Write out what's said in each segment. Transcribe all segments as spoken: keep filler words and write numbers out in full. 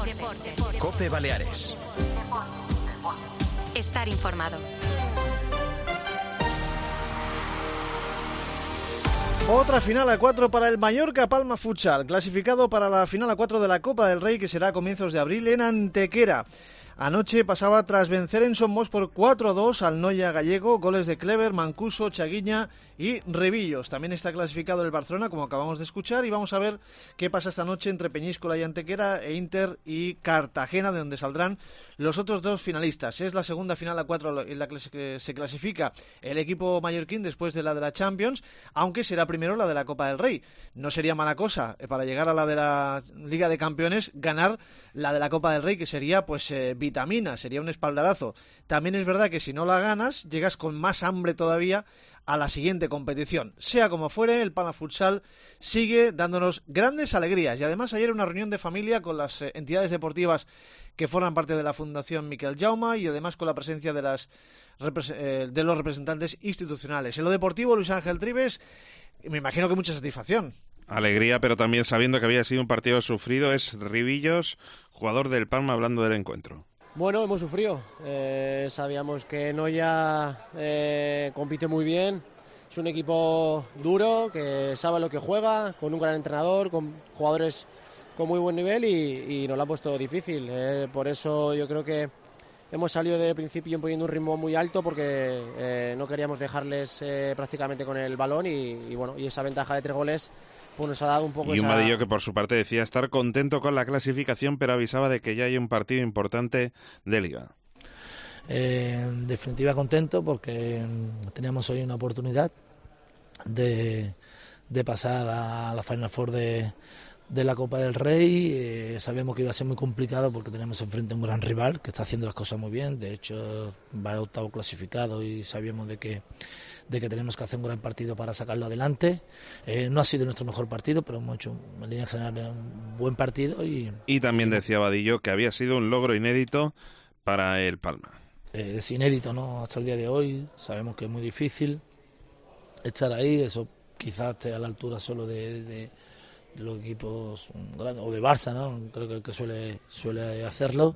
COPE Baleares. Estar informado. Otra final a cuatro para el Mallorca Palma Futsal, clasificado para la final a cuatro de la Copa del Rey, que será a comienzos de abril en Antequera. Anoche pasaba tras vencer en Somos por cuatro a dos al Noia gallego, goles de Clever, Mancuso, Chaguiña y Revillos. También está clasificado el Barcelona, como acabamos de escuchar, y vamos a ver qué pasa esta noche entre Peñíscola y Antequera, e Inter y Cartagena, de donde saldrán los otros dos finalistas. Es la segunda final a cuatro en la que se clasifica el equipo mallorquín después de la de la Champions, aunque será primero la de la Copa del Rey. No sería mala cosa eh, para llegar a la de la Liga de Campeones ganar la de la Copa del Rey, que sería pues eh, vitamina, sería un espaldarazo. También es verdad que si no la ganas, llegas con más hambre todavía a la siguiente competición. Sea como fuere, el Palma Futsal sigue dándonos grandes alegrías. Y además ayer una reunión de familia con las eh, entidades deportivas que forman parte de la Fundación Miquel Jaume, y además con la presencia de las eh, de los representantes institucionales. En lo deportivo, Luis Ángel Trives, me imagino que mucha satisfacción. Alegría, pero también sabiendo que había sido un partido sufrido. Es Rivillos, jugador del Palma, hablando del encuentro. Bueno, hemos sufrido. Eh, sabíamos que Noia eh, compite muy bien. Es un equipo duro, que sabe lo que juega, con un gran entrenador, con jugadores con muy buen nivel, y, y nos lo ha puesto difícil. Eh, por eso yo creo que hemos salido de principio imponiendo un ritmo muy alto, porque eh, no queríamos dejarles eh, prácticamente con el balón, y, y bueno, y esa ventaja de tres goles pues nos ha dado un poco. Y un esa... Vadillo que por su parte decía estar contento con la clasificación, pero avisaba de que ya hay un partido importante de Liga. Eh, en definitiva contento, porque teníamos hoy una oportunidad de, de pasar a la Final Four de, de la Copa del Rey. Eh, sabemos que iba a ser muy complicado porque tenemos enfrente un gran rival que está haciendo las cosas muy bien. De hecho va al octavo clasificado, y sabíamos de que de que tenemos que hacer un gran partido para sacarlo adelante. Eh, no ha sido nuestro mejor partido, pero hemos hecho en línea general un buen partido. Y, y también decía Vadillo que había sido un logro inédito para el Palma. Eh, es inédito, ¿no? Hasta el día de hoy. Sabemos que es muy difícil estar ahí. Eso quizás esté a la altura solo de, de, de los equipos grandes, o de Barça, ¿no? Creo que el que suele, suele hacerlo,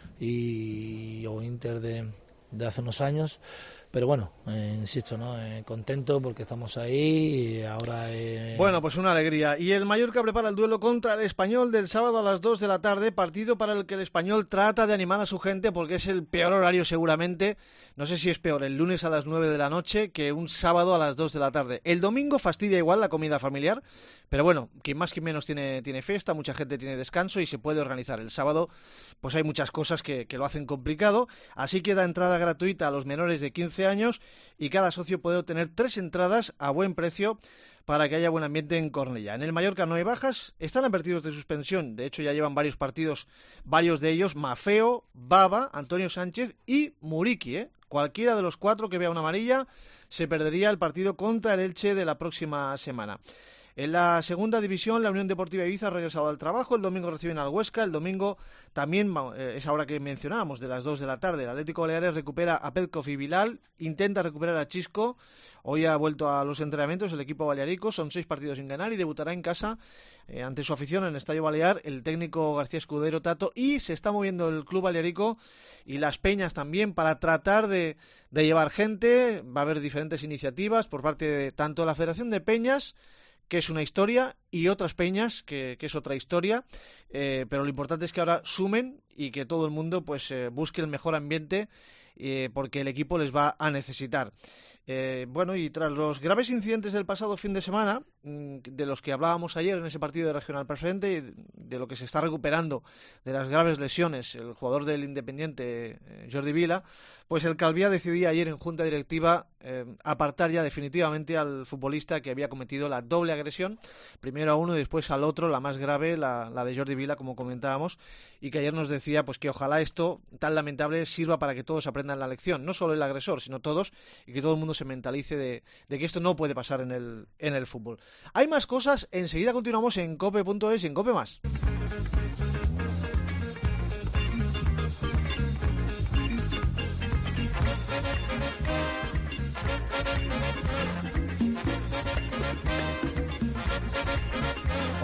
y o Inter de, de hace unos años. Pero bueno, eh, insisto, ¿no? Eh, contento porque estamos ahí y ahora... Eh... Bueno, pues una alegría. Y el Mallorca prepara el duelo contra el Español del sábado a las dos de la tarde, partido para el que el Español trata de animar a su gente, porque es el peor horario seguramente. No sé si es peor el lunes a las nueve de la noche que un sábado a las dos de la tarde. El domingo fastidia igual la comida familiar, pero bueno, quien más quien menos tiene, tiene fiesta, mucha gente tiene descanso y se puede organizar. El sábado pues hay muchas cosas que, que lo hacen complicado, así que da entrada gratuita a los menores de quince años, y cada socio puede obtener tres entradas a buen precio para que haya buen ambiente en Cornellá. En el Mallorca no hay bajas, están advertidos de suspensión, de hecho ya llevan varios partidos, varios de ellos, Mafeo, Baba, Antonio Sánchez y Muriqui, ¿eh? Cualquiera de los cuatro que vea una amarilla se perdería el partido contra el Elche de la próxima semana. En la segunda división, la Unión Deportiva Ibiza ha regresado al trabajo. El domingo reciben al Huesca. El domingo también, eh, esa hora que mencionábamos, de las dos de la tarde. El Atlético Baleares recupera a Petkov y Bilal. Intenta recuperar a Chisco. Hoy ha vuelto a los entrenamientos el equipo balearico. Son seis partidos sin ganar y debutará en casa eh, ante su afición en el Estadio Balear el técnico García Escudero Tato. Y se está moviendo el club balearico y las peñas también para tratar de, de llevar gente. Va a haber diferentes iniciativas por parte de tanto la Federación de Peñas, que es una historia, y otras peñas, que, que es otra historia, eh, pero lo importante es que ahora sumen y que todo el mundo pues eh, busque el mejor ambiente, eh, porque el equipo les va a necesitar. Eh, bueno, y tras los graves incidentes del pasado fin de semana, de los que hablábamos ayer en ese partido de Regional Preferente, y de lo que se está recuperando de las graves lesiones el jugador del Independiente, eh, Jordi Vila, pues el Calviá decidía ayer en junta directiva eh, apartar ya definitivamente al futbolista que había cometido la doble agresión, primero a uno y después al otro, la más grave, la, la de Jordi Vila, como comentábamos, y que ayer nos decía pues que ojalá esto tan lamentable sirva para que todos aprendan la lección, no solo el agresor, sino todos, y que todo el mundo se mentalice de, de que esto no puede pasar en el, en el fútbol. Hay más cosas, enseguida continuamos en cope punto es y en Cope Más.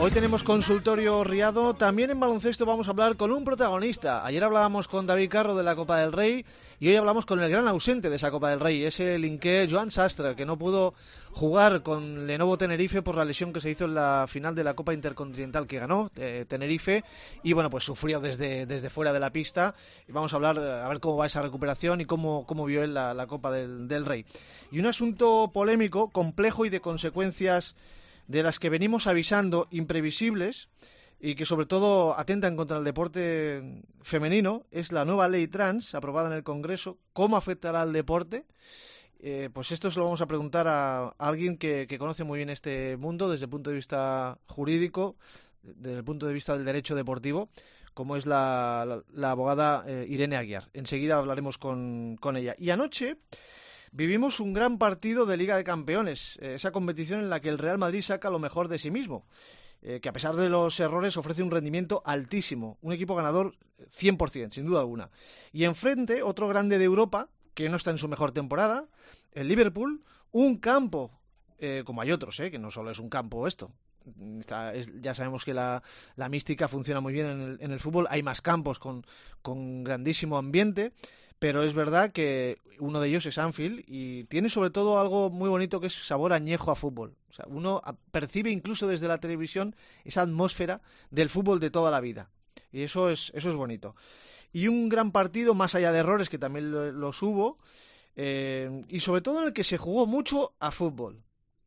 Hoy tenemos consultorio Riado. También en baloncesto vamos a hablar con un protagonista. Ayer hablábamos con David Carro de la Copa del Rey y hoy hablamos con el gran ausente de esa Copa del Rey, ese linké Joan Sastre, que no pudo jugar con Lenovo Tenerife por la lesión que se hizo en la final de la Copa Intercontinental que ganó eh, Tenerife, y bueno, pues sufrió desde, desde fuera de la pista. Y vamos a hablar, a ver cómo va esa recuperación y cómo, cómo vio él la, la Copa del, del Rey. Y un asunto polémico, complejo y de consecuencias de las que venimos avisando, imprevisibles y que sobre todo atentan contra el deporte femenino, es la nueva ley trans aprobada en el Congreso. ¿Cómo afectará al deporte? Eh, pues esto se lo vamos a preguntar a, a alguien que, que conoce muy bien este mundo desde el punto de vista jurídico, desde el punto de vista del derecho deportivo, como es la, la, la abogada eh, Irene Aguiar. Enseguida hablaremos con, con ella. Y anoche vivimos un gran partido de Liga de Campeones, eh, esa competición en la que el Real Madrid saca lo mejor de sí mismo, eh, que a pesar de los errores ofrece un rendimiento altísimo, un equipo ganador cien por ciento, sin duda alguna. Y enfrente, otro grande de Europa, que no está en su mejor temporada, el Liverpool, un campo, eh, como hay otros, eh, que no solo es un campo esto. Está, es, ya sabemos que la, la mística funciona muy bien en el, en el fútbol, hay más campos con, con grandísimo ambiente, pero es verdad que uno de ellos es Anfield y tiene sobre todo algo muy bonito que es sabor añejo a fútbol. O sea, uno percibe incluso desde la televisión esa atmósfera del fútbol de toda la vida. Y eso es, eso es bonito. Y un gran partido, más allá de errores, que también los hubo, eh, y sobre todo en el que se jugó mucho a fútbol.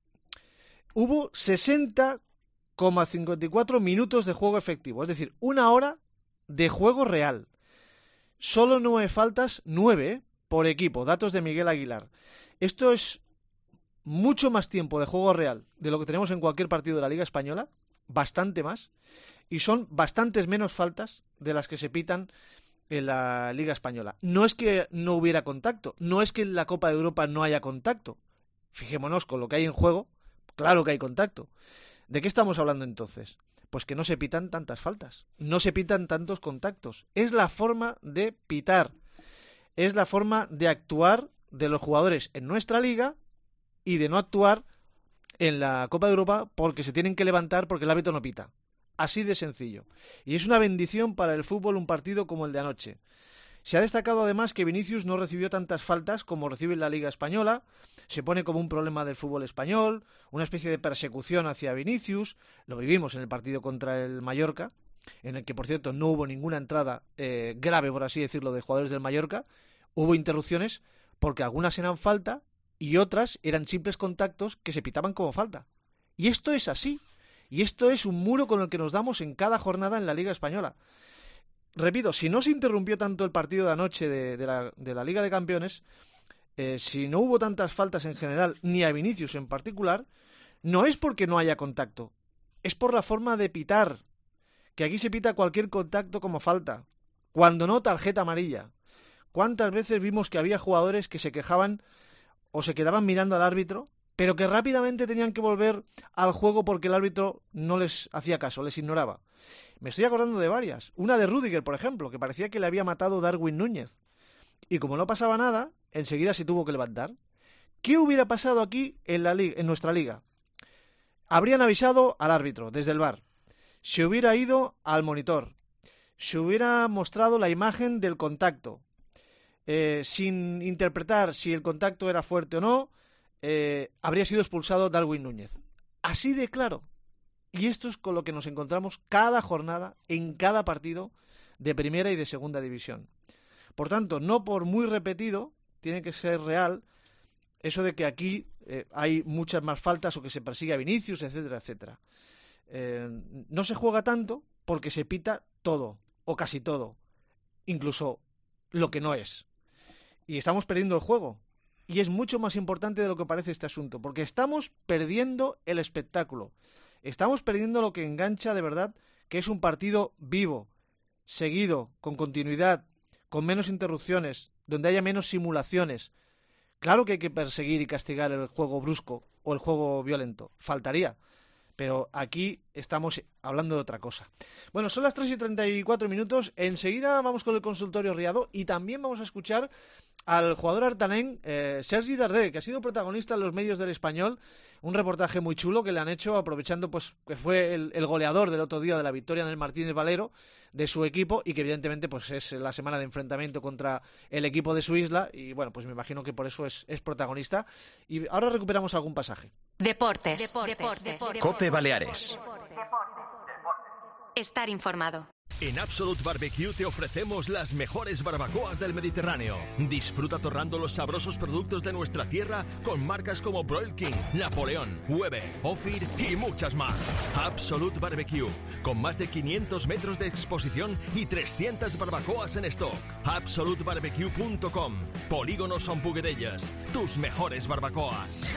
Hubo sesenta coma cincuenta y cuatro minutos de juego efectivo, es decir, una hora de juego real. Solo nueve faltas, nueve ¿eh? por equipo, datos de Miguel Aguilar. Esto es mucho más tiempo de juego real de lo que tenemos en cualquier partido de la Liga Española, bastante más, y son bastantes menos faltas de las que se pitan en la Liga Española. No es que no hubiera contacto, no es que en la Copa de Europa no haya contacto. Fijémonos con lo que hay en juego, claro que hay contacto. ¿De qué estamos hablando entonces? Pues que no se pitan tantas faltas, no se pitan tantos contactos. Es la forma de pitar, es la forma de actuar de los jugadores en nuestra liga y de no actuar en la Copa de Europa porque se tienen que levantar porque el árbitro no pita. Así de sencillo. Y es una bendición para el fútbol un partido como el de anoche. Se ha destacado además que Vinicius no recibió tantas faltas como recibe en la Liga Española. Se pone como un problema del fútbol español, una especie de persecución hacia Vinicius. Lo vivimos en el partido contra el Mallorca, en el que, por cierto, no hubo ninguna entrada eh, grave, por así decirlo, de jugadores del Mallorca. Hubo interrupciones porque algunas eran falta y otras eran simples contactos que se pitaban como falta. Y esto es así. Y esto es un muro con el que nos damos en cada jornada en la Liga Española. Repito, si no se interrumpió tanto el partido de anoche de, de, la, de la Liga de Campeones, eh, si no hubo tantas faltas en general, ni a Vinicius en particular, no es porque no haya contacto, es por la forma de pitar, que aquí se pita cualquier contacto como falta, cuando no tarjeta amarilla. ¿Cuántas veces vimos que había jugadores que se quejaban o se quedaban mirando al árbitro, pero que rápidamente tenían que volver al juego porque el árbitro no les hacía caso, les ignoraba? Me estoy acordando de varias. Una de Rüdiger, por ejemplo, que parecía que le había matado Darwin Núñez. Y como no pasaba nada, enseguida se tuvo que levantar. ¿Qué hubiera pasado aquí en, la liga, en nuestra liga? Habrían avisado al árbitro desde el V A R. Se hubiera ido al monitor. Se hubiera mostrado la imagen del contacto. Eh, sin interpretar si el contacto era fuerte o no, eh, habría sido expulsado Darwin Núñez. Así de claro. Y esto es con lo que nos encontramos cada jornada, en cada partido de primera y de segunda división. Por tanto, no por muy repetido, tiene que ser real eso de que aquí eh, hay muchas más faltas o que se persigue a Vinicius, etcétera, etcétera. Eh, no se juega tanto porque se pita todo, o casi todo, incluso lo que no es. Y estamos perdiendo el juego. Y es mucho más importante de lo que parece este asunto, porque estamos perdiendo el espectáculo. Estamos perdiendo lo que engancha de verdad, que es un partido vivo, seguido, con continuidad, con menos interrupciones, donde haya menos simulaciones. Claro que hay que perseguir y castigar el juego brusco o el juego violento, faltaría. Pero aquí estamos hablando de otra cosa. Bueno, son las tres y treinta y cuatro minutos. Enseguida vamos con el consultorio Riado y también vamos a escuchar al jugador artanén eh, Sergi Darder, que ha sido protagonista en los medios del Español. Un reportaje muy chulo que le han hecho aprovechando pues que fue el, el goleador del otro día de la victoria en el Martínez Valero de su equipo y que evidentemente pues es la semana de enfrentamiento contra el equipo de su isla y bueno, pues me imagino que por eso es, es protagonista. Y ahora recuperamos algún pasaje. Deportes. Deportes. Deportes. Deportes. Cope Baleares. Estar informado. En Absolute Barbecue te ofrecemos las mejores barbacoas del Mediterráneo. Disfruta torrando los sabrosos productos de nuestra tierra con marcas como Broil King, Napoleón, Weber, Ophir y muchas más. Absolute Barbecue, con más de quinientos metros de exposición y trescientas barbacoas en stock. absolute barbecue punto com. Polígono Son Puguedellas, tus mejores barbacoas.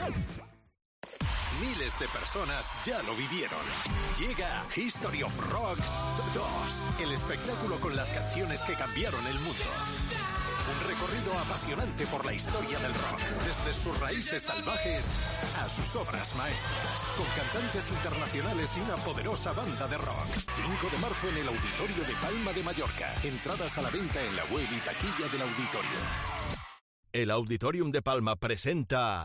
Miles de personas ya lo vivieron. Llega History of Rock dos, el espectáculo con las canciones que cambiaron el mundo. Un recorrido apasionante por la historia del rock, desde sus raíces salvajes a sus obras maestras, con cantantes internacionales y una poderosa banda de rock. cinco de marzo en el Auditorio de Palma de Mallorca. Entradas a la venta en la web y taquilla del auditorio. El Auditorium de Palma presenta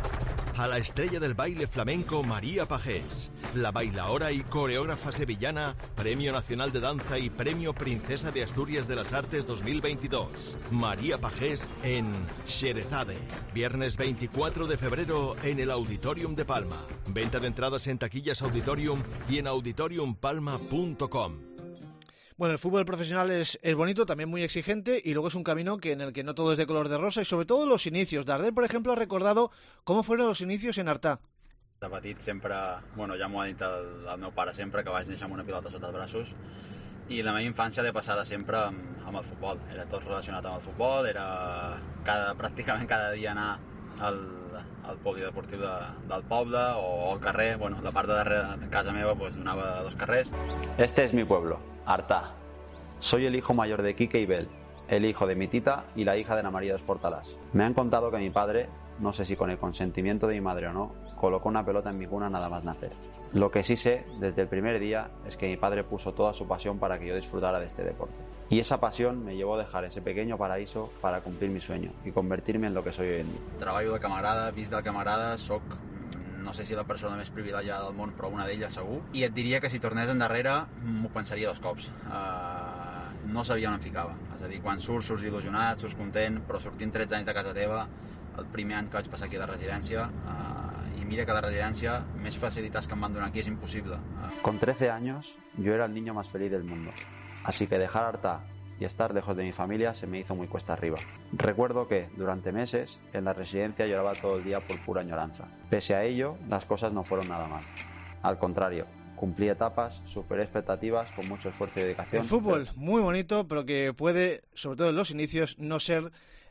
a la estrella del baile flamenco María Pagés, la bailaora y coreógrafa sevillana, Premio Nacional de Danza y Premio Princesa de Asturias de las Artes dos mil veintidós. María Pagés en Xerezade, viernes veinticuatro de febrero en el Auditorium de Palma. Venta de entradas en taquillas Auditorium y en auditorium palma punto com. Bueno, el fútbol profesional es, es bonito, también muy exigente, y luego es un camino que en el que no todo es de color de rosa, y sobre todo los inicios. Darder, por ejemplo, ha recordado cómo fueron los inicios en Artà. De petit sempre, bueno, ja m'ho ha dit el, el meu pare sempre, que vaig néixer amb una pilota sota els braços, i la meva infància l'he passada sempre amb, amb el futbol. Era tot relacionat amb el futbol, era cada, pràcticament cada dia anar al, al polideportiu de, del poble o al carrer. Bueno, la part de darrere de casa meva pues, donava dos carrers. Este es mi pueblo, Artà. Soy el hijo mayor de Quique y Bel, el hijo de mi tita y la hija de Ana María de Portalás. Me han contado que mi padre, no sé si con el consentimiento de mi madre o no, colocó una pelota en mi cuna nada más nacer. Lo que sí sé desde el primer día es que mi padre puso toda su pasión para que yo disfrutara de este deporte. Y esa pasión me llevó a dejar ese pequeño paraíso para cumplir mi sueño y convertirme en lo que soy hoy en día. Treballo del que m'agrada, visc del que m'agrada, soc, no sé si la persona més privilegiada del món, però una d'elles segur. I et diria que si tornés endarrere m'ho pensaria dos cops. Uh, no sabia on em ficava. És a dir, quan surts, surts il·lusionat, surts content, però sortint tretze anys de casa teva, el primer any que vaig passar aquí a la residència, uh, i mira que a la residència més facilitats que em van donar aquí és impossible. Uh. Con trece años yo era el niño más feliz del mundo, así que dejar Artà y estar lejos de mi familia se me hizo muy cuesta arriba. Recuerdo que, durante meses, en la residencia lloraba todo el día por pura añoranza. Pese a ello, las cosas no fueron nada mal. Al contrario, cumplí etapas, superé expectativas con mucho esfuerzo y dedicación. El fútbol, pero... muy bonito, pero que puede, sobre todo en los inicios, no ser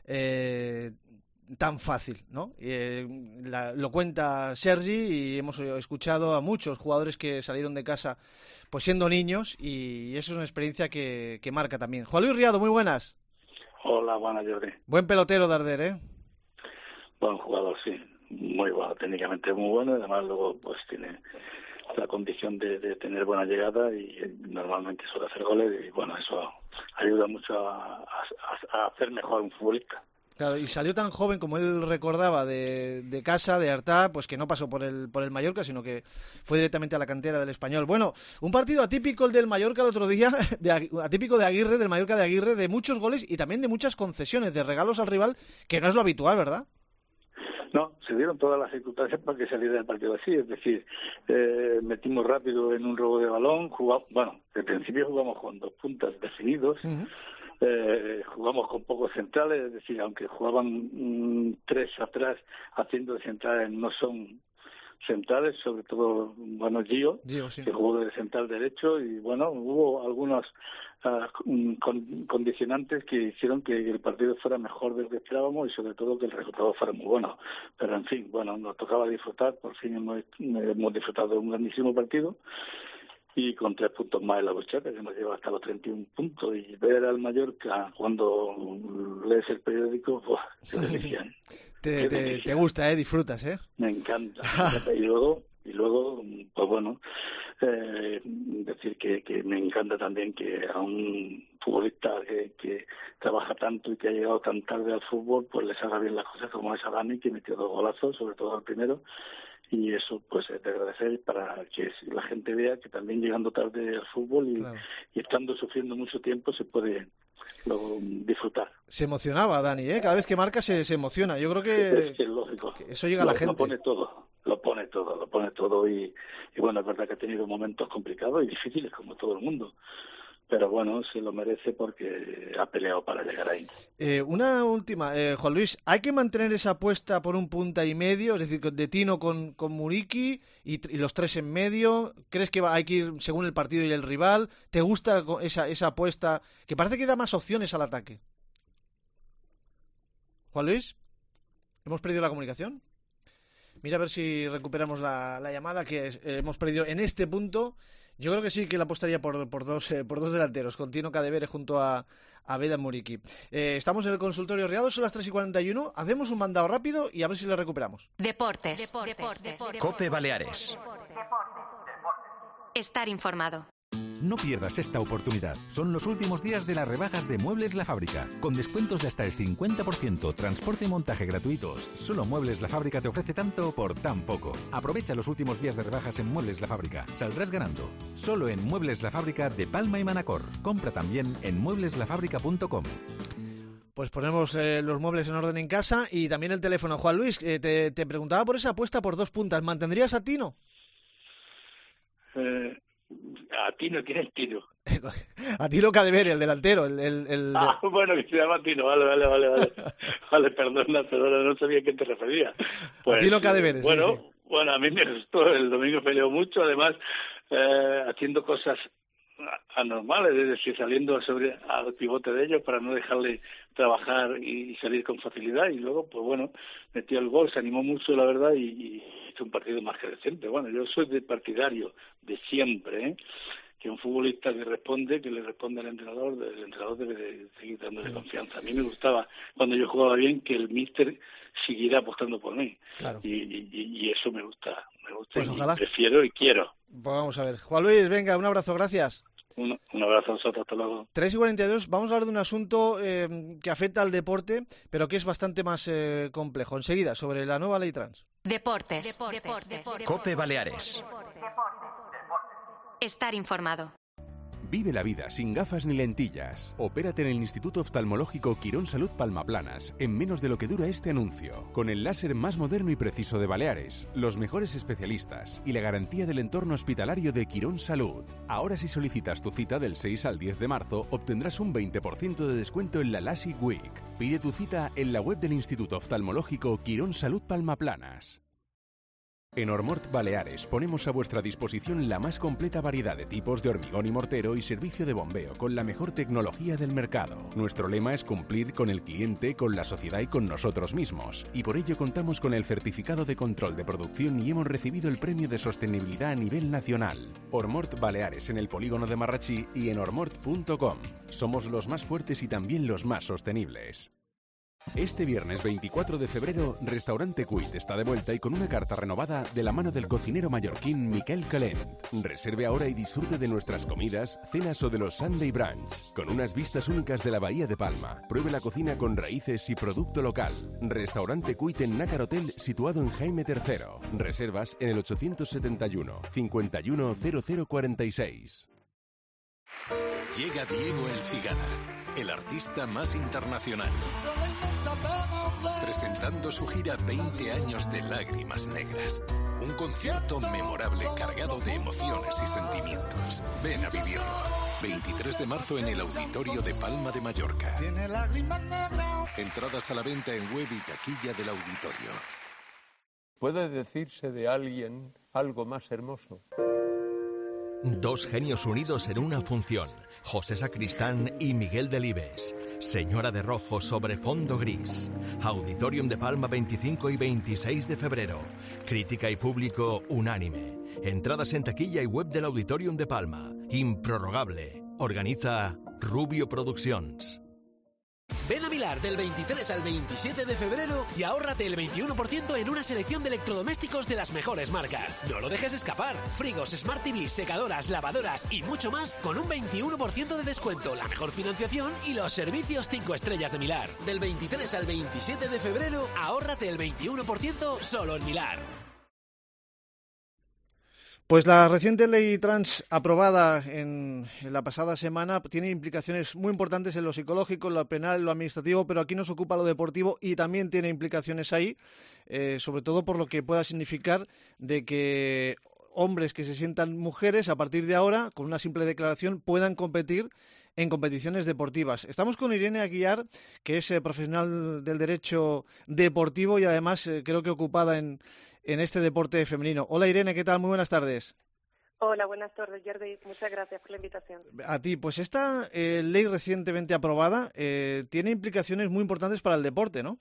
eh, tan fácil, ¿no? Eh, la, lo cuenta Sergi y hemos escuchado a muchos jugadores que salieron de casa pues siendo niños y eso es una experiencia que, que marca también. Juan Luis Riado, muy buenas. Hola, buenas, Jordi. Buen pelotero, Darder, ¿eh? Buen jugador, sí. Muy bueno, técnicamente muy bueno y además luego pues tiene la condición de, de tener buena llegada y normalmente suele hacer goles y bueno, eso ayuda mucho a, a, a hacer mejor un futbolista. Claro, y salió tan joven como él recordaba de, de casa, de Artà, pues que no pasó por el por el Mallorca, sino que fue directamente a la cantera del Español. Bueno, un partido atípico el del Mallorca el otro día, de, atípico de Aguirre, del Mallorca de Aguirre, de muchos goles y también de muchas concesiones, de regalos al rival, que no es lo habitual, ¿verdad? No, se dieron todas las circunstancias para que saliera el partido así, es decir, eh, metimos rápido en un robo de balón, jugamos, bueno, al principio jugamos con dos puntas definidos, uh-huh. Eh, jugamos con pocos centrales, es decir, aunque jugaban mmm, tres atrás haciendo de centrales, no son centrales, sobre todo, bueno, Gio, Gio sí. que jugó de central derecho y bueno, hubo algunos uh, con, condicionantes que hicieron que el partido fuera mejor de lo que esperábamos y sobre todo que el resultado fuera muy bueno, pero en fin, bueno, nos tocaba disfrutar, por fin hemos, hemos disfrutado de un grandísimo partido y con tres puntos más en la bochata, que nos lleva hasta los treinta y un puntos, y ver al Mallorca cuando lees el periódico, pues, qué delicia. te, qué te, delicia. Te gusta, ¿eh? Disfrutas, ¿eh? Me encanta. Me encanta. y luego, y luego, pues bueno, eh, decir que, que me encanta también que a un futbolista que, que trabaja trabaja tanto y que ha llegado tan tarde al fútbol, pues les haga bien las cosas, como es a Dani, que metió dos golazos, sobre todo el primero, y eso pues es de agradecer para que la gente vea que también llegando tarde al fútbol y, claro. y estando sufriendo mucho tiempo se puede luego disfrutar. Se emocionaba Dani, ¿eh? Cada vez que marca se, se emociona. Yo creo que, es, es lógico. Que eso llega a la lo, gente. Lo pone todo, lo pone todo, lo pone todo y, y bueno, es verdad que ha tenido momentos complicados y difíciles como todo el mundo. Pero bueno, se lo merece porque ha peleado para llegar ahí. Eh, una última, eh, Juan Luis, ¿hay que mantener esa apuesta por un punta y medio? Es decir, de Tino con, con Muriqui y, y los tres en medio. ¿Crees que va, hay que ir según el partido y el rival? ¿Te gusta esa, esa apuesta que parece que da más opciones al ataque? Juan Luis, ¿hemos perdido la comunicación? Mira a ver si recuperamos la, la llamada que es, eh, hemos perdido en este punto. Yo creo que sí que la apostaría por, por, dos, eh, por dos delanteros, con Tino Cadevere junto a, a Beda Muriqui. Eh, estamos en el consultorio Riados, son las tres y cuarenta y uno. Hacemos un mandado rápido y a ver si le recuperamos. Deportes. Deportes. Deportes. Deportes. Cope Baleares. Estar informado. No pierdas esta oportunidad. Son los últimos días de las rebajas de Muebles La Fábrica. Con descuentos de hasta el cincuenta por ciento, transporte y montaje gratuitos. Solo Muebles La Fábrica te ofrece tanto por tan poco. Aprovecha los últimos días de rebajas en Muebles La Fábrica. Saldrás ganando. Solo en Muebles La Fábrica de Palma y Manacor. Compra también en muebles la fábrica punto com. Pues ponemos eh, los muebles en orden en casa y también el teléfono. Juan Luis, eh, te, te preguntaba por esa apuesta por dos puntas. ¿Mantendrías a Tino? Eh... A Tino, ¿quién es Tino? A Tino Cadevere, el delantero. El, el, el... Ah, bueno, que se llama Tino, vale, vale, vale, vale. Vale, perdona, perdona, no sabía a qué te referías. Pues, a Tino Cadevere, bueno, sí, sí. Bueno, a mí me gustó, el domingo peleó mucho, además, eh, haciendo cosas anormales, es decir, saliendo sobre al pivote de ellos para no dejarle trabajar y salir con facilidad, y luego, pues bueno, metió el gol, se animó mucho, la verdad, y, y hizo un partido más que decente. Bueno, yo soy de partidario de siempre, ¿eh? Que un futbolista que responde, que le responde al entrenador, el entrenador debe de seguir dándole confianza. A mí me gustaba, cuando yo jugaba bien, que el míster siguiera apostando por mí. Claro. Y, y, y eso me gusta, me gusta pues y ojalá. prefiero y quiero. Pues vamos a ver. Juan Luis, venga, un abrazo, gracias. Un, un abrazo a vosotros, hasta luego. tres y cuarenta y dos, vamos a hablar de un asunto eh, que afecta al deporte, pero que es bastante más eh, complejo. Enseguida, sobre la nueva ley trans. Deportes. Deportes. Deportes. Deportes. Cope Baleares. Estar informado. Vive la vida sin gafas ni lentillas. Opérate en el Instituto Oftalmológico Quirón Salud Palma-Planas en menos de lo que dura este anuncio. Con el láser más moderno y preciso de Baleares, los mejores especialistas y la garantía del entorno hospitalario de Quirón Salud. Ahora, si solicitas tu cita del seis al diez de marzo, obtendrás un veinte por ciento de descuento en la LASIK Week. Pide tu cita en la web del Instituto Oftalmológico Quirón Salud Palma-Planas. En Ormort Baleares ponemos a vuestra disposición la más completa variedad de tipos de hormigón y mortero y servicio de bombeo con la mejor tecnología del mercado. Nuestro lema es cumplir con el cliente, con la sociedad y con nosotros mismos. Y por ello contamos con el certificado de control de producción y hemos recibido el premio de sostenibilidad a nivel nacional. Ormort Baleares en el polígono de Marrachí y en ormort punto com. Somos los más fuertes y también los más sostenibles. Este viernes veinticuatro de febrero, Restaurante Cuit está de vuelta y con una carta renovada de la mano del cocinero mallorquín Miquel Calent. Reserve ahora y disfrute de nuestras comidas, cenas o de los Sunday Brunch, con unas vistas únicas de la Bahía de Palma. Pruebe la cocina con raíces y producto local. Restaurante Cuit en Nácar Hotel, situado en Jaime tercero. Reservas en el ochocientos setenta y uno, cincuenta y uno, cero cero cuarenta y seis. Llega Diego El Cigala, el artista más internacional, presentando su gira veinte años de lágrimas negras. Un concierto memorable cargado de emociones y sentimientos. Ven a vivirlo. veintitrés de marzo en el Auditorio de Palma de Mallorca. Entradas a la venta en web y taquilla del auditorio. ¿Puede decirse de alguien algo más hermoso? Dos genios unidos en una función. José Sacristán y Miguel Delibes. Señora de rojo sobre fondo gris. Auditorium de Palma veinticinco y veintiséis de febrero. Crítica y público unánime. Entradas en taquilla y web del Auditorium de Palma. Improrrogable. Organiza Rubio Productions. Ven a Milar del veintitrés al veintisiete de febrero y ahórrate el veintiuno por ciento en una selección de electrodomésticos de las mejores marcas. No lo dejes escapar. Frigos, Smart T V, secadoras, lavadoras y mucho más con un veintiuno por ciento de descuento, la mejor financiación y los servicios cinco estrellas de Milar. Del veintitrés al veintisiete de febrero, ahórrate el veintiuno por ciento solo en Milar. Pues la reciente ley trans aprobada en, en la pasada semana tiene implicaciones muy importantes en lo psicológico, en lo penal, en lo administrativo, pero aquí nos ocupa lo deportivo y también tiene implicaciones ahí, eh, sobre todo por lo que pueda significar de que hombres que se sientan mujeres a partir de ahora, con una simple declaración, puedan competir en competiciones deportivas. Estamos con Irene Aguiar, que es eh, profesional del derecho deportivo y además eh, creo que ocupada en, en este deporte femenino. Hola Irene, ¿qué tal? Muy buenas tardes. Hola, buenas tardes, Jordi. Muchas gracias por la invitación. A ti, pues esta eh, ley recientemente aprobada eh, tiene implicaciones muy importantes para el deporte, ¿no?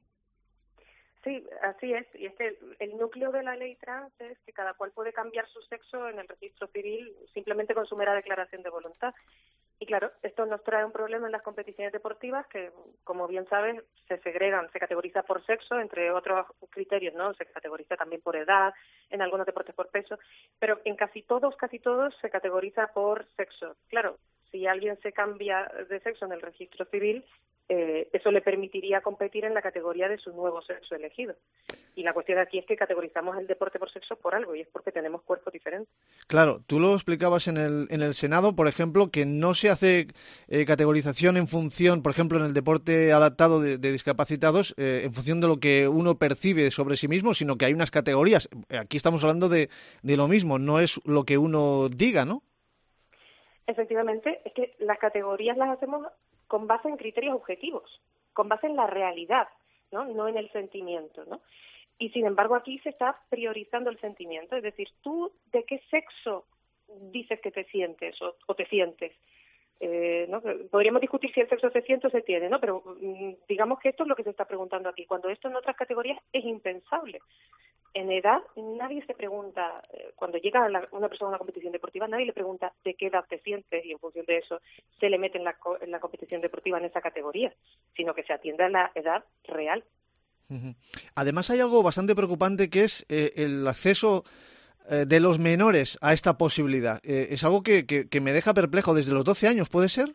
Sí, así es. Y es que el núcleo de la ley trans es que cada cual puede cambiar su sexo en el registro civil simplemente con su mera declaración de voluntad. Y claro, esto nos trae un problema en las competiciones deportivas que, como bien sabes, se segregan, se categoriza por sexo, entre otros criterios, ¿no? Se categoriza también por edad, en algunos deportes por peso, pero en casi todos, casi todos se categoriza por sexo. Claro, si alguien se cambia de sexo en el registro civil, eh, eso le permitiría competir en la categoría de su nuevo sexo elegido. Y la cuestión aquí es que categorizamos el deporte por sexo por algo, y es porque tenemos cuerpos diferentes. Claro, tú lo explicabas en el, en el Senado, por ejemplo, que no se hace eh, categorización en función, por ejemplo, en el deporte adaptado de, de discapacitados, eh, en función de lo que uno percibe sobre sí mismo, sino que hay unas categorías. Aquí estamos hablando de, de lo mismo, no es lo que uno diga, ¿no? Efectivamente, es que las categorías las hacemos con base en criterios objetivos, con base en la realidad, ¿no? No en el sentimiento, ¿no? Y sin embargo aquí se está priorizando el sentimiento, es decir, tú de qué sexo dices que te sientes o, o te sientes. Eh, ¿no? Podríamos discutir si el sexo se siente o se tiene, ¿no? Pero mm, digamos que esto es lo que se está preguntando aquí, cuando esto en otras categorías es impensable. En edad nadie se pregunta, eh, cuando llega la, una persona a una competición deportiva, nadie le pregunta de qué edad te sientes y en función de eso se le mete en la, en la competición deportiva en esa categoría, sino que se atiende a la edad real. Uh-huh. Además hay algo bastante preocupante que es eh, el acceso eh, de los menores a esta posibilidad. Eh, es algo que, que, que me deja perplejo. Desde los doce años, ¿puede ser?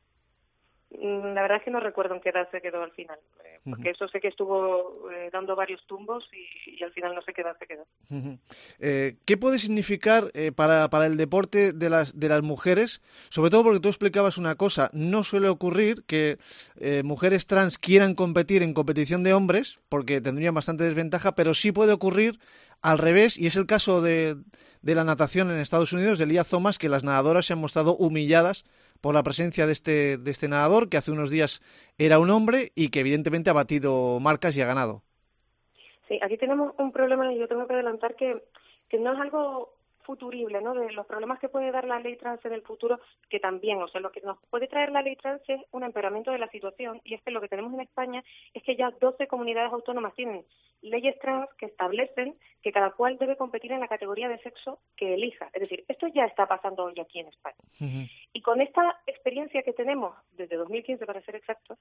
La verdad es que no recuerdo en qué edad se quedó al final, eh, porque uh-huh. eso sé que estuvo eh, dando varios tumbos y, y al final no sé qué edad se quedó. Uh-huh. Eh, ¿Qué puede significar eh, para, para el deporte de las, de las mujeres? Sobre todo porque tú explicabas una cosa, no suele ocurrir que eh, mujeres trans quieran competir en competición de hombres, porque tendrían bastante desventaja, pero sí puede ocurrir al revés, y es el caso de, de la natación en Estados Unidos, de Lia Thomas, que las nadadoras se han mostrado humilladas por la presencia de este, de este nadador, que hace unos días era un hombre y que evidentemente ha batido marcas y ha ganado. Sí, aquí tenemos un problema y yo tengo que adelantar que, que no es algo futurible, ¿no? De los problemas que puede dar la ley trans en el futuro, que también, o sea, lo que nos puede traer la ley trans es un empeoramiento de la situación, y es que lo que tenemos en España es que ya doce comunidades autónomas tienen leyes trans que establecen que cada cual debe competir en la categoría de sexo que elija. Es decir, esto ya está pasando hoy aquí en España. Uh-huh. Y con esta experiencia que tenemos, desde dos mil quince para ser exactos,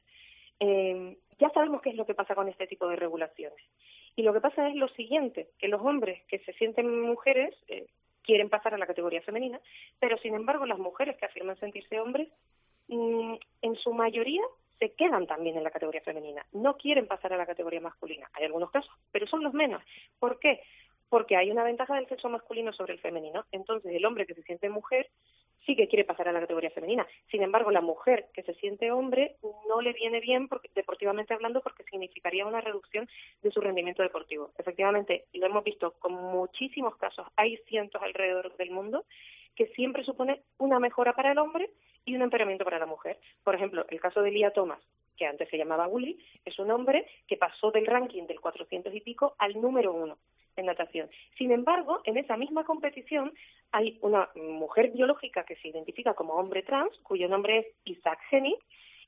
eh, ya sabemos qué es lo que pasa con este tipo de regulaciones. Y lo que pasa es lo siguiente, que los hombres que se sienten mujeres eh, quieren pasar a la categoría femenina, pero sin embargo las mujeres que afirman sentirse hombres, mmm, en su mayoría se quedan también en la categoría femenina, no quieren pasar a la categoría masculina. Hay algunos casos, pero son los menos. ¿Por qué? Porque hay una ventaja del sexo masculino sobre el femenino. Entonces el hombre que se siente mujer sí que quiere pasar a la categoría femenina. Sin embargo, la mujer que se siente hombre no le viene bien, porque, deportivamente hablando, porque significaría una reducción de su rendimiento deportivo. Efectivamente, lo hemos visto con muchísimos casos, hay cientos alrededor del mundo, que siempre supone una mejora para el hombre y un empeoramiento para la mujer. Por ejemplo, el caso de Lia Thomas, que antes se llamaba Willy, es un hombre que pasó del ranking del cuatrocientos y pico al número uno en natación. Sin embargo, en esa misma competición hay una mujer biológica que se identifica como hombre trans, cuyo nombre es Isaac Hennig,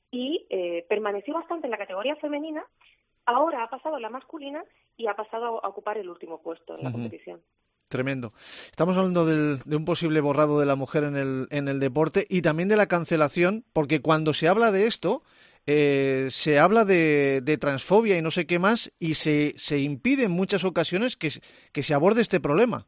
y eh, permaneció bastante en la categoría femenina, ahora ha pasado a la masculina y ha pasado a ocupar el último puesto en la uh-huh. competición. Tremendo. Estamos hablando del, de un posible borrado de la mujer en el, en el deporte y también de la cancelación, porque cuando se habla de esto, eh, se habla de, de transfobia y no sé qué más, y se, se impide en muchas ocasiones que, que se aborde este problema.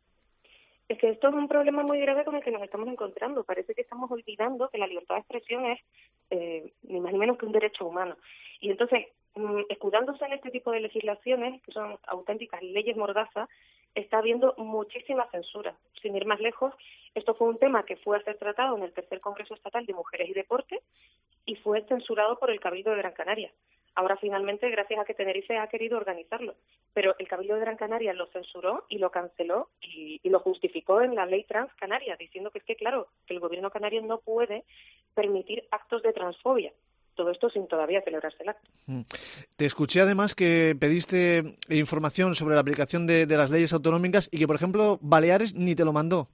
Es que esto es un problema muy grave con el que nos estamos encontrando. Parece que estamos olvidando que la libertad de expresión es eh, ni más ni menos que un derecho humano. Y entonces, mmm, escudándose en este tipo de legislaciones, que son auténticas leyes mordaza, está habiendo muchísima censura. Sin ir más lejos, esto fue un tema que fue a ser tratado en el tercer Congreso Estatal de Mujeres y Deporte y fue censurado por el Cabildo de Gran Canaria. Ahora finalmente, gracias a que Tenerife ha querido organizarlo, pero el Cabildo de Gran Canaria lo censuró y lo canceló y, y lo justificó en la ley trans canaria, diciendo que es que, claro, que el gobierno canario no puede permitir actos de transfobia. Todo esto sin todavía celebrarse el acto. Te escuché además que pediste información sobre la aplicación de, de las leyes autonómicas y que, por ejemplo, Baleares ni te lo mandó.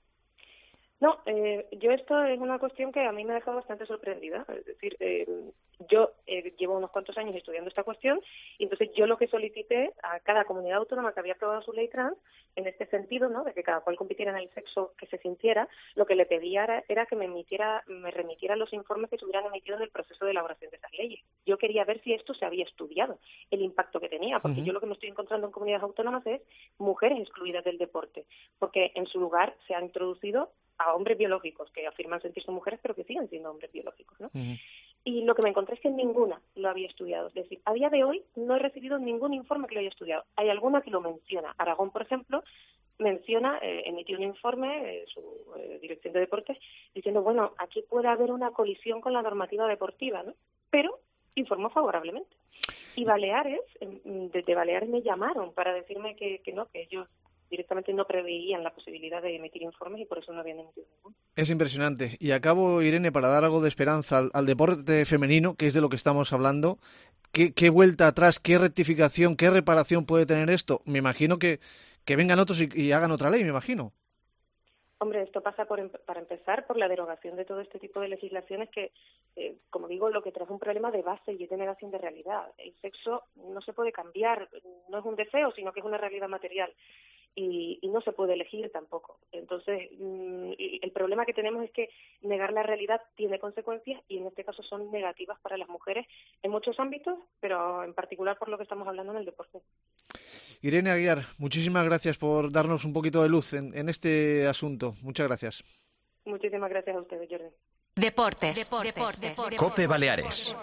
No, eh, yo esto es una cuestión que a mí me ha dejado bastante sorprendida. Es decir, eh, yo eh, llevo unos cuantos años estudiando esta cuestión y entonces yo lo que solicité a cada comunidad autónoma que había aprobado su ley trans, en este sentido, ¿no?, de que cada cual compitiera en el sexo que se sintiera, lo que le pedía era, era que me emitiera, me remitiera los informes que se hubieran emitido en el proceso de elaboración de esas leyes. Yo quería ver si esto se había estudiado, el impacto que tenía, porque uh-huh. yo lo que me estoy encontrando en comunidades autónomas es mujeres excluidas del deporte, porque en su lugar se han introducido a hombres biológicos que afirman sentirse mujeres pero que siguen siendo hombres biológicos, ¿no? Uh-huh. Y lo que me encontré es que ninguna lo había estudiado. Es decir, a día de hoy no he recibido ningún informe que lo haya estudiado. Hay alguna que lo menciona. Aragón, por ejemplo, menciona, eh, emitió un informe, eh, su eh, dirección de deportes, diciendo, bueno, aquí puede haber una colisión con la normativa deportiva, ¿no? Pero informó favorablemente. Y Baleares, desde Baleares me llamaron para decirme que, que no, que ellos directamente no preveían la posibilidad de emitir informes y por eso no habían emitido ninguno. Es impresionante. Y acabo, Irene, para dar algo de esperanza al, al deporte femenino, que es de lo que estamos hablando. ¿Qué, qué vuelta atrás, qué rectificación, qué reparación puede tener esto? Me imagino que, que vengan otros y, y hagan otra ley, me imagino. Hombre, esto pasa, por, para empezar, por la derogación de todo este tipo de legislaciones que, eh, como digo, lo que trae un problema de base y de negación de realidad. El sexo no se puede cambiar, no es un deseo, sino que es una realidad material. Y, y no se puede elegir tampoco. Entonces, mmm, el problema que tenemos es que negar la realidad tiene consecuencias y en este caso son negativas para las mujeres en muchos ámbitos, pero en particular por lo que estamos hablando en el deporte. Irene Aguiar, muchísimas gracias por darnos un poquito de luz en, en este asunto. Muchas gracias. Muchísimas gracias a ustedes, Jordi. Deportes. Deportes. Deportes. Deportes. Cope Baleares.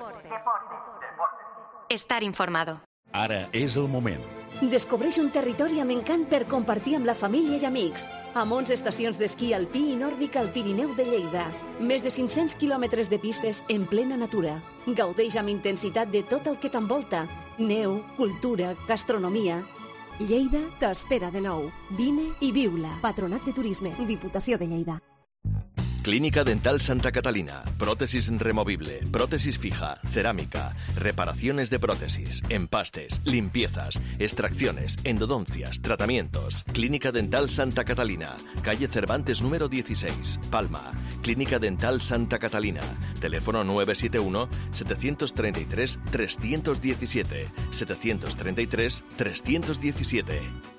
Estar informado. Ara és el moment. Descobreix un territori amb encant per compartir amb la família i amics. Amb onze estacions d'esquí alpí i nòrdic al Pirineu de Lleida. Més de cinc-cents quilòmetres de pistes en plena natura. Gaudeix amb intensitat de tot el que t'envolta. Neu, cultura, gastronomia. Lleida t'espera de nou. Vine i viu-la. Patronat de Turisme. Diputació de Lleida. Clínica Dental Santa Catalina. Prótesis removible, prótesis fija, cerámica, reparaciones de prótesis, empastes, limpiezas, extracciones, endodoncias, tratamientos. Clínica Dental Santa Catalina. Calle Cervantes número dieciséis, Palma. Clínica Dental Santa Catalina. Teléfono nueve siete uno, siete tres tres, tres uno siete, siete tres tres, tres uno siete.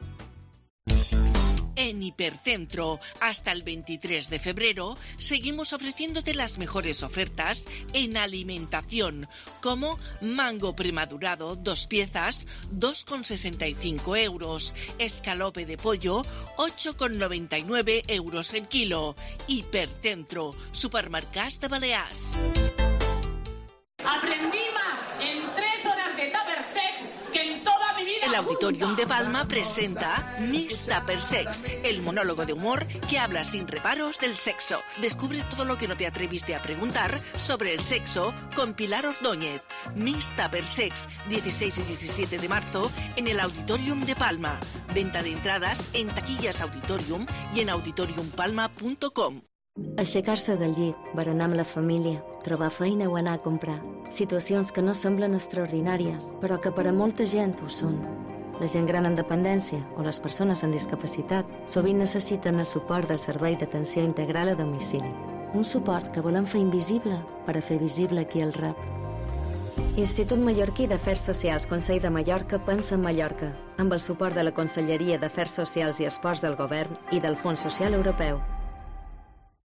En Hipercentro, hasta el veintitrés de febrero, seguimos ofreciéndote las mejores ofertas en alimentación, como mango premadurado, dos piezas, dos con sesenta y cinco euros, escalope de pollo, ocho con noventa y nueve euros el kilo. Hipercentro, supermercats de Balears. Aprendí más en tres horas de Tupper Sex que en toda mi vida. El Auditorium de Palma presenta Miss Tupper Sex, el monólogo de humor que habla sin reparos del sexo. Descubre todo lo que no te atreviste a preguntar sobre el sexo con Pilar Ordóñez. Miss Tupper Sex, dieciséis y diecisiete de marzo en el Auditorium de Palma. Venta de entradas en Taquillas Auditorium y en auditorium palma punto com. Aixecar-se del llit, berenar amb la família, trobar feina o anar a comprar. Situacions que no semblen extraordinàries, però que per a molta gent ho són. La gent gran en dependència o les persones amb discapacitat sovint necessiten el suport del Servei d'Atenció Integral a Domicili. Un suport que volem fer invisible per a fer visible qui el rep. Institut Mallorquí d'Afers Socials Consell de Mallorca pensa en Mallorca, amb el suport de la Conselleria d'Afers Socials i Esports del Govern i del Fons Social Europeu.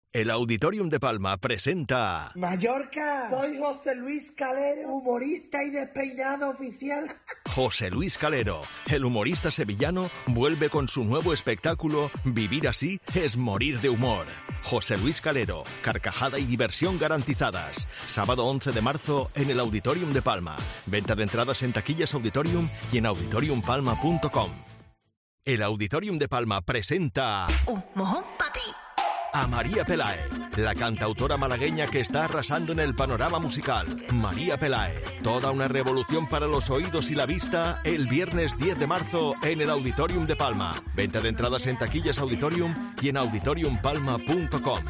El Auditorium de Palma presenta... Mallorca, soy José Luis Calero, humorista y despeinado oficial. José Luis Calero, el humorista sevillano, vuelve con su nuevo espectáculo Vivir así es morir de humor. José Luis Calero, carcajada y diversión garantizadas. Sábado once de marzo en el Auditorium de Palma. Venta de entradas en taquillas Auditorium y en auditorium palma punto com. El Auditorium de Palma presenta... Un mojón para ti. A María Pelae, la cantautora malagueña que está arrasando en el panorama musical. María Pelae, toda una revolución para los oídos y la vista, el viernes diez de marzo en el Auditorium de Palma. Venta de entradas en taquillas Auditorium y en auditorium palma punto com.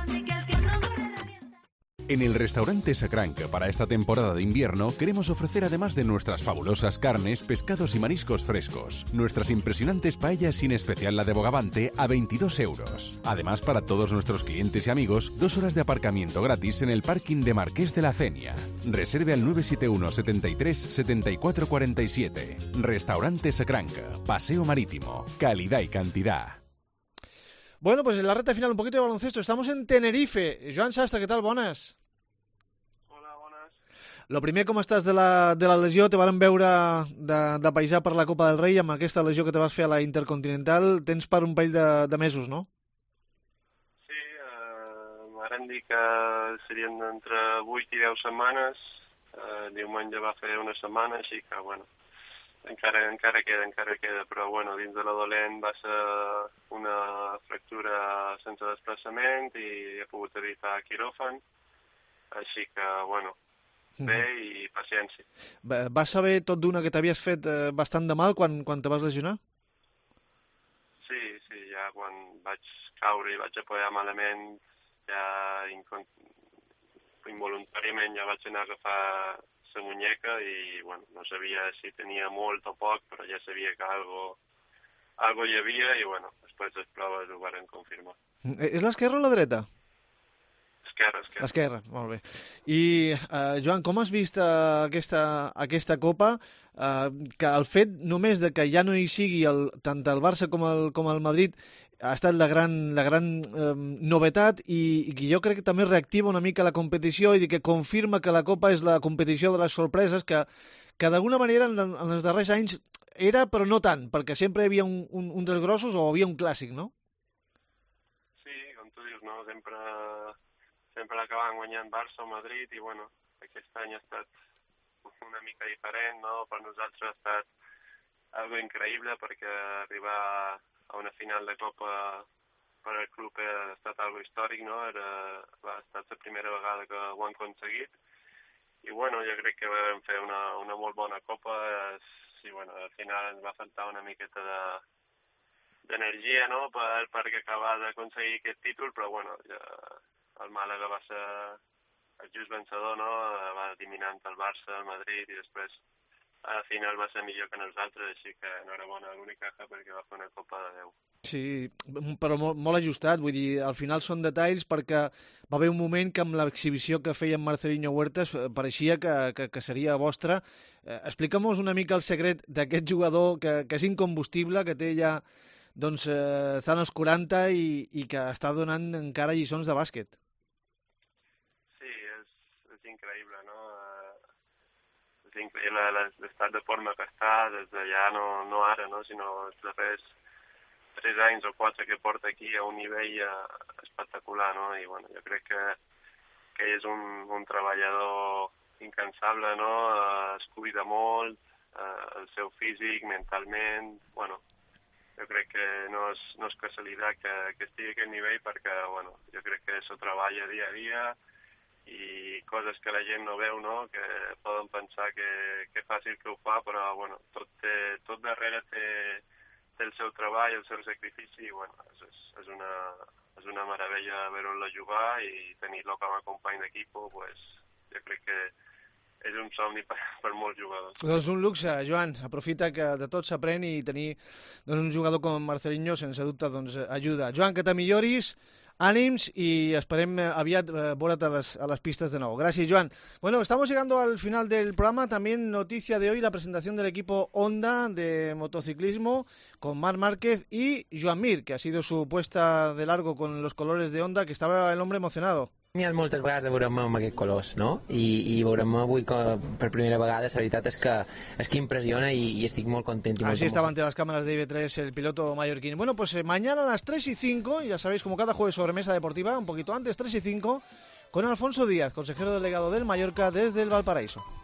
En el restaurante Sacranca, para esta temporada de invierno, queremos ofrecer, además de nuestras fabulosas carnes, pescados y mariscos frescos, nuestras impresionantes paellas, sin especial la de Bogavante, a veintidós euros. Además, para todos nuestros clientes y amigos, dos horas de aparcamiento gratis en el parking de Marqués de la Cenia. Reserve al nueve siete uno, setenta y tres, setenta y cuatro cuarenta y siete. Restaurante Sacranca, Paseo Marítimo, calidad y cantidad. Bueno, pues en la recta final un poquito de baloncesto. Estamos en Tenerife. Joan Sastre, ¿qué tal? Bones. Lo primer, com estàs de la, de la lesió? Te varen veure de, de paisà per la Copa del Rei amb aquesta lesió que te vas fer a la Intercontinental. Tens per un parell de, de mesos, no? Sí, eh, m'han dit que serien entre vuit i deu setmanes. Eh, diumenge va fer una setmana, així que, bueno, encara, encara queda, encara queda. Però, bueno, dins de la dolent va ser una fractura sense desplaçament i he pogut evitar quiròfan. Així que, bueno, bé i paciència. Vas saber tot d'una que t'havies fet eh, bastant de mal quan, quan te vas lesionar? Sí, sí, ja quan vaig caure i vaig apoyar malament, ja involuntàriament ja vaig anar a agafar la muñeca i, bueno, no sabia si tenia molt o poc, però ja sabia que algo, algo hi havia i, bueno, després les proves ho varen confirmar. És l'esquerra o la dreta? Esquerra, esquerra. Esquerra, molt bé. I, uh, Joan, com has vist uh, aquesta, aquesta Copa? Uh, que el fet només de que ja no hi sigui el, tant el Barça com el, com el Madrid ha estat la gran, la gran um, novetat i, i que jo crec que també reactiva una mica la competició i que confirma que la Copa és la competició de les sorpreses que, que d'alguna manera en, en els darrers anys era, però no tant, perquè sempre hi havia un, un, un dels grossos o havia un clàssic, no? Sí, com tu dius, no? Sempre... sempre l'acabaven guanyant Barça o Madrid i, bueno, aquest any ha estat una mica diferent, no? Per nosaltres ha estat algo increïble perquè arribar a una final de Copa per al club ha estat algo històric, no? Era, ha estat la primera vegada que ho han aconseguit i, bueno, jo crec que vam fer una, una molt bona Copa. Sí, bueno, al final ens va faltar una miqueta de d'energia, no? Per, per acabar d'aconseguir aquest títol, però, bueno, ja... el Màlaga va ser el just vencedor, no? Va eliminant el Barça, el Madrid i després al final va ser millor que nosaltres, així que enhorabona a l'Unicaja perquè va fer una Copa de deu. Sí, però molt, molt ajustat, vull dir, al final són detalls perquè va haver un moment que amb l'exhibició que feia Marcelinho Huertas pareixia que, que, que seria vostra. Eh, Explica'm-nos una mica el secret d'aquest jugador que, que és incombustible, que té ja, doncs, eh, estan als quaranta i, i que està donant encara lliçons de bàsquet. Increïble, no? És increïble l'estat de forma que està des de ja no, no ara, no? Sinó els darrers tres anys o quatre que porta aquí a un nivell eh, espectacular, no? I, bueno, jo crec que, que és un, un treballador incansable, no? Eh, es cuida molt, eh, el seu físic, mentalment, bueno, jo crec que no és, no és casualitat que, que estigui a aquest nivell perquè, bueno, jo crec que s'ho treballa dia a dia i coses que la gent no veu, no? Que poden pensar que, que fàcil que ho fa, però, bueno, tot, té, tot darrere té, té el seu treball, el seu sacrifici, i, bueno, és, és, és, una, és una meravella veure-la jugar i tenir-lo com a company d'equip, pues, jo crec que és un somni per, per molts jugadors. Doncs un luxe, Joan. Aprofita que de tot s'aprèn i tenir doncs, un jugador com Marcelinho, sense dubte, doncs, ajuda. Joan, que te milloris. ànims i esperem aviat veure't a les, a les pistes de nou. Gràcies, Joan. Bueno, estamos llegando al final del programa. También noticia de hoy, la presentación del equipo Honda de motociclismo con Marc Márquez y Joan Mir, que ha sido su puesta de largo con los colores de Honda, que estaba el hombre emocionado. N'hi ha moltes vegades de veure-me amb aquests colors, no? I, i veure-me avui com, per primera vegada, la veritat és que, és que impressiona i, i estic molt content. Y Así molt estaba ante las cámaras de I B tres el piloto mallorquín. Bueno, pues eh, mañana a las tres y cinco, ya sabéis, como cada jueves sobre Mesa Deportiva, un poquito antes, tres y cinco, con Alfonso Díaz, consejero delegado del Mallorca desde el Valparaíso.